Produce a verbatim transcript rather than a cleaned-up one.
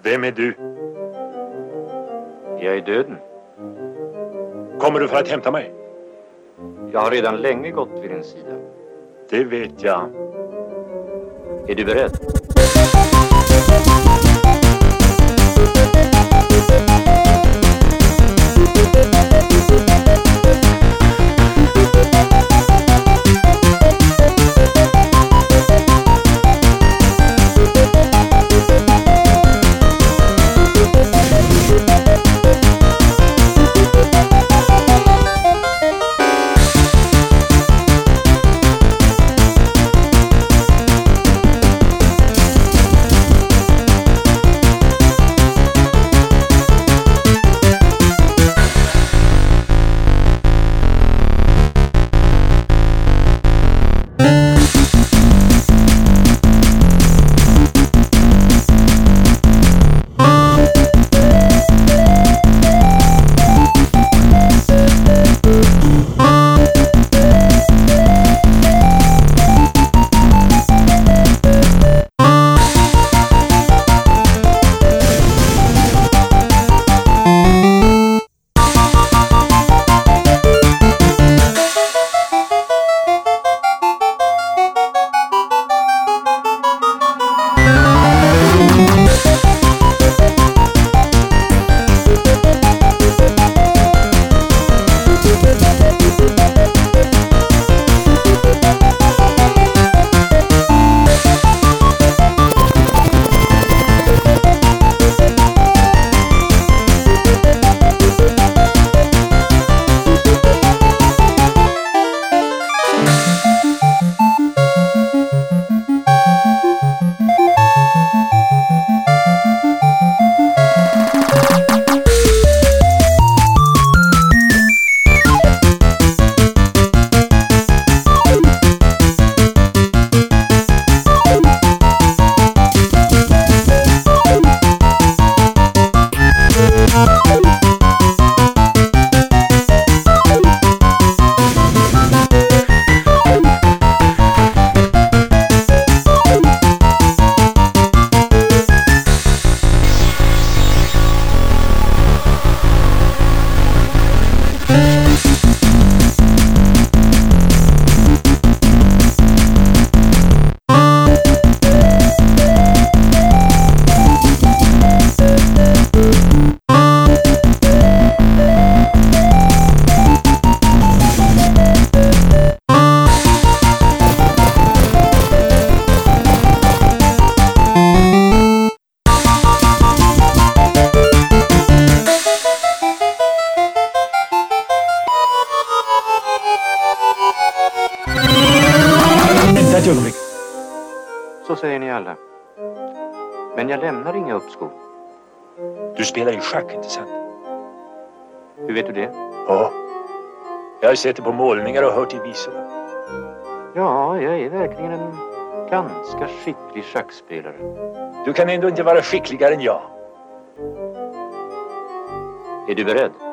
Vem är du? Jag är döden. Kommer du för att hämta mig? Jag har redan länge gått vid din sida. Det vet jag. Är du beredd? Ett ögonblick. Så säger ni alla. Men jag lämnar inga uppskov. Du spelar ju schack, inte sant? Hur vet du det? Ja. Jag har sett det på målningar och hört i visorna. Ja, jag är verkligen en ganska skicklig schackspelare. Du kan ändå inte vara skickligare än jag. Är du beredd?